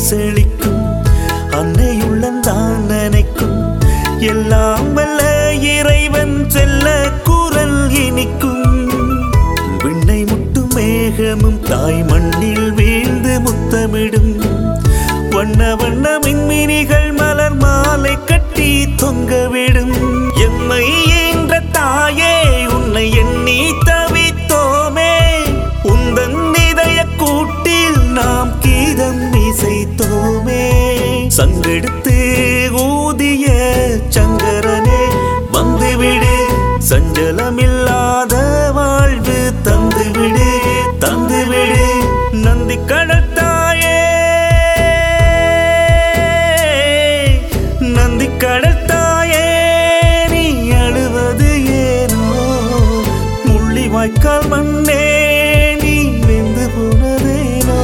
செழிக்கும் அன்னையுள்ளந்தான் நினைக்கும் எல்லாம் வல்ல இறைவன் செல்ல குரல் இனிக்கும் விண்ணை முட்டும் மேகமும் தாய் மண்ணில் வீழ்ந்து முத்தமிடும் வண்ண வண்ண மின்மினிகள் மலர் மாலை கட்டி தொங்கவிடும் எம்மை என்ற தாயே உன்னை எண்ணி தவித்தோமே உந்தன் இதய கூட்டில் நாம் கீதம் இசைத்தோமே சங்கெடுத்து ஊதிய சங்கரனே வந்துவிடு சஞ்சலமில்லாத வாழ்வு தந்துவிடு தந்துவிடு நந்தி கடத்தாயே நந்தி கடத்தாயே நீ அழுவது ஏனோ முள்ளிவாய்க்கால் மண்ணே நீ வெந்து போனதேனோ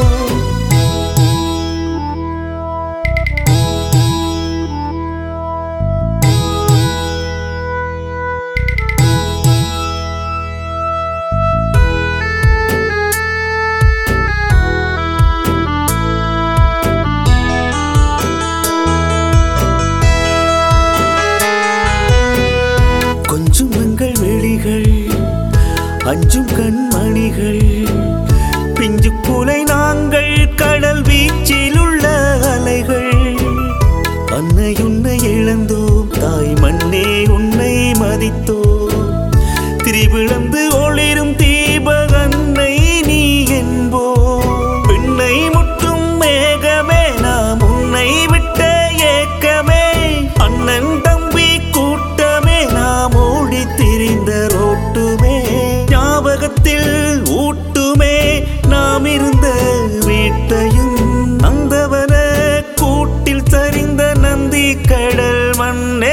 கொஞ்சம் எங்கள் வெளிகள் அஞ்சும் கண்மணிகள் பிஞ்சு புலை நாங்கள் கடல் வீச்சில் உள்ள அலைகள் அன்னை உன்னை இழந்தோம் தாய் மண்ணே உன்னை மதித்தோம் திரிவிழந்து ஒளிரும் தீப அன்னை நீ என்போம் பெண்ணை முட்டும் மேகமே நாம் உன்னை விட்ட ஏக்கமே அண்ணன் தம்பி கூட்டமே நாம் ஓடி திரிந்த ரோட்டுமே ஞாபகத்தில் ஊட்டுமே நாம் இருந்த வீட்டையும் நந்தவன கூட்டில் சரிந்த நந்தி கடல் மண்ணே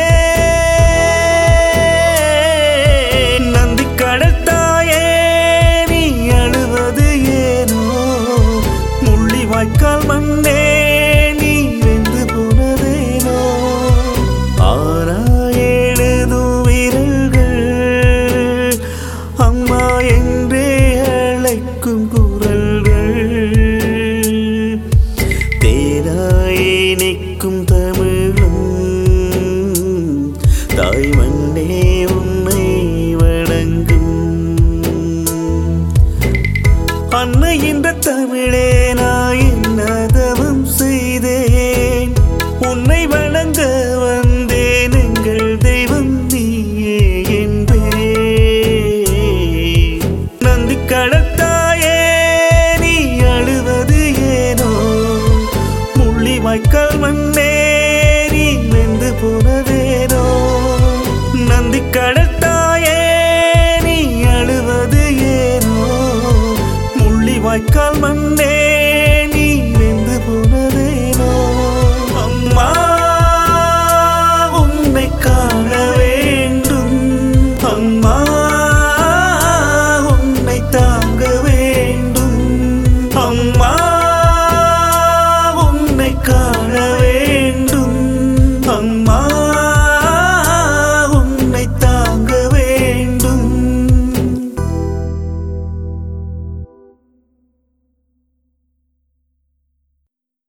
நந்தி கடல் தாயே நீ அழுவது ஏனோ முள்ளிவாய்க்கால் மண்ணே நீ வெந்து போனதேனோ ஆனா எழுதும் விரல்கள் அம்மா என்றே அழைக்கும் குரல்கள் தேனாயே நிற்கும் தமிழும் தாய் மண்ணே உன்னை வணங்கும் அன்னை என்ற தமிழே நான் என்னதவம் செய்தேன் உன்னை வணங்க வந்தேன் எங்கள் தெய்வம் நீயே என்பே நந்தி கடத்தாயே நீ அழுவது ஏனோ முள்ளிவாய்க்கால் மண்ணே நீ வெந்து போனதேனோ நந்தி கடத்தாயே நீ அழுவது ஏனோ முள்ளிவாய்க்கால் மண்ணே நீ வெந்து போனதேனோ அம்மா உன்னை காண வேண்டும் அம்மா